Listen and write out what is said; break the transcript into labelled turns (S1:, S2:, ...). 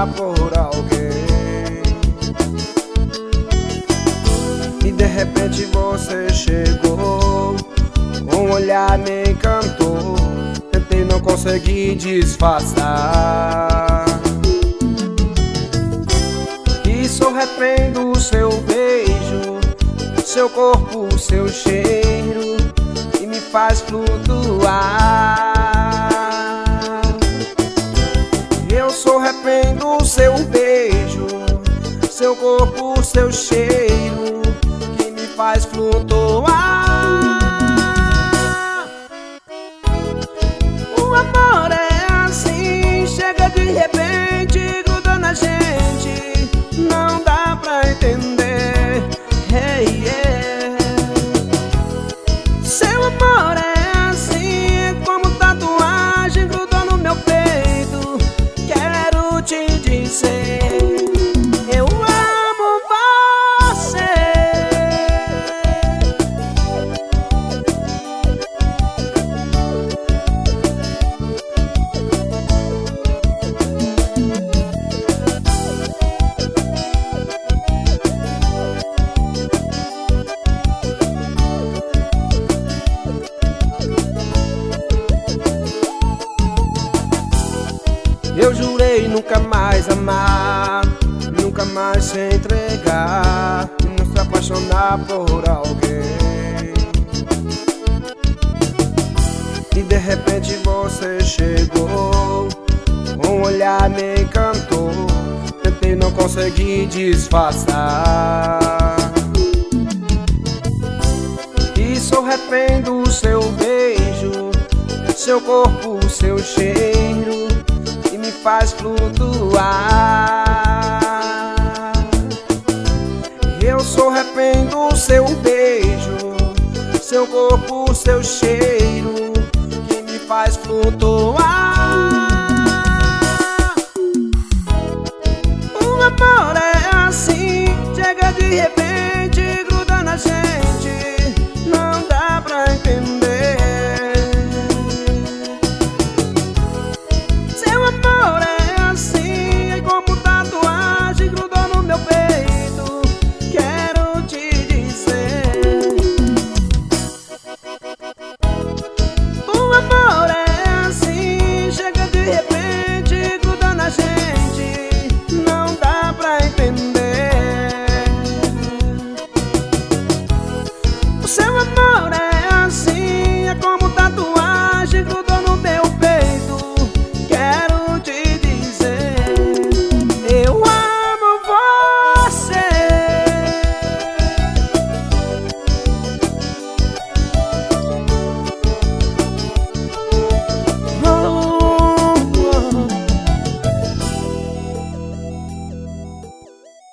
S1: apaixonar por alguém. E de repente você chegou, um olhar me encantou, tentei, não consegui disfarçar. E sou refém do seu beijo, seu corpo, seu cheiro, que me faz flutuar. Eu sou refém do seu beijo, seu corpo, seu cheiro, que me faz flutuar. O amor é assim, chega de repente, gruda na gente, não dá pra entender. Hey, yeah. Seu amor é assim, é como tatuagem, grudou no meu peito. Quero te dizer, eu amo você. Eu jurei nunca mais amar, nunca mais se entregar, não se apaixonar por alguém. E de repente você chegou, um olhar me encantou, tentei, não consegui disfarçar. E sou refém do seu beijo, seu corpo, seu cheiro, que me faz flutuar. Eu sou refém do seu beijo, seu corpo, seu cheiro, que me faz flutuar. O amor é assim, chega de repente, gruda na gente, não dá pra entender. Seu amor é assim, é como tatuagem, grudou no meu peito. Quero te dizer, o amor é assim, chega de repente, gruda na gente, não dá pra entender. O seu amor é